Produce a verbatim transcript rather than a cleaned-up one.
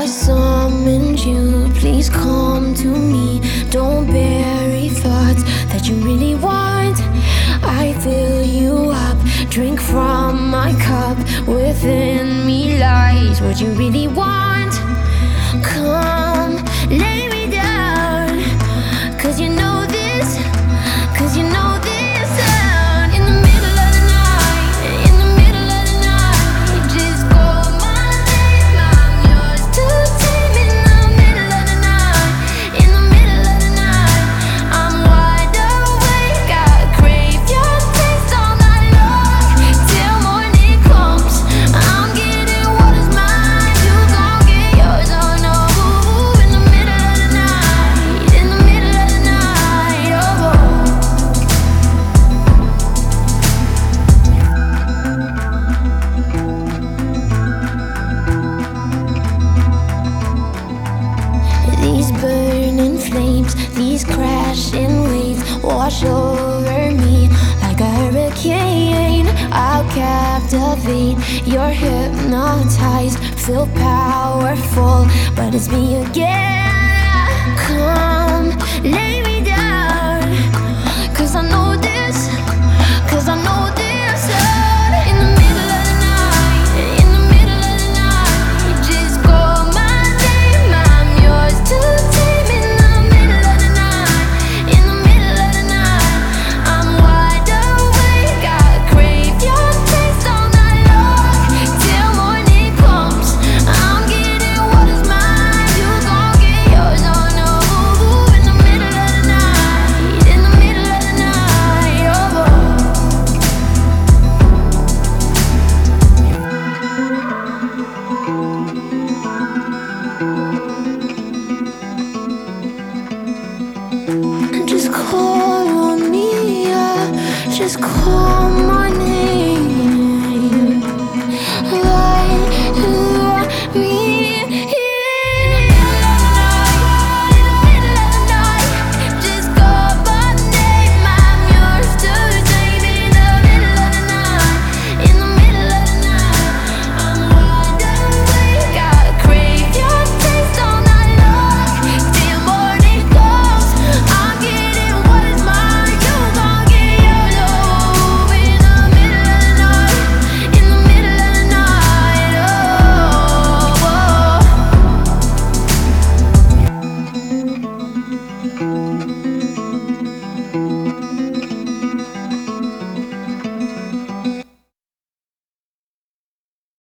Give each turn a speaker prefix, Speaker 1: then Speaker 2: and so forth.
Speaker 1: I summoned you, please come to me. Don't bury thoughts that you really want. I fill you up, drink from my cup. Within me lies what you really want. Come, lay me down, cause you know this, cause you know this sound. In the middle of the night, in the middle of the night, just call my name, I'm yours to tame. In the middle of the night, in the middle of the night, I'm wide awake, I crave your taste all night long. Till morning comes, I'm getting what is mine, you gon' get yours, oh no. In the middle of the night, in the middle of the night, oh. These burning flames, these crashing waves wash over me like a hurricane. I'll captivate, you're hypnotized, feel powerful, but it's me again. Come, lay me down, cause I know this, cause I know this sound. In the middle of the night, in the middle of the night, just call my name, I'm yours to tame. In the middle of the night, in the middle of the night, I'm wide awake, I crave your taste all night long. Till morning comes, I'm getting what is mine, you gon' get yours, oh no. In the middle of the night, in the middle of the night, oh. Just call on me, yeah. Just call my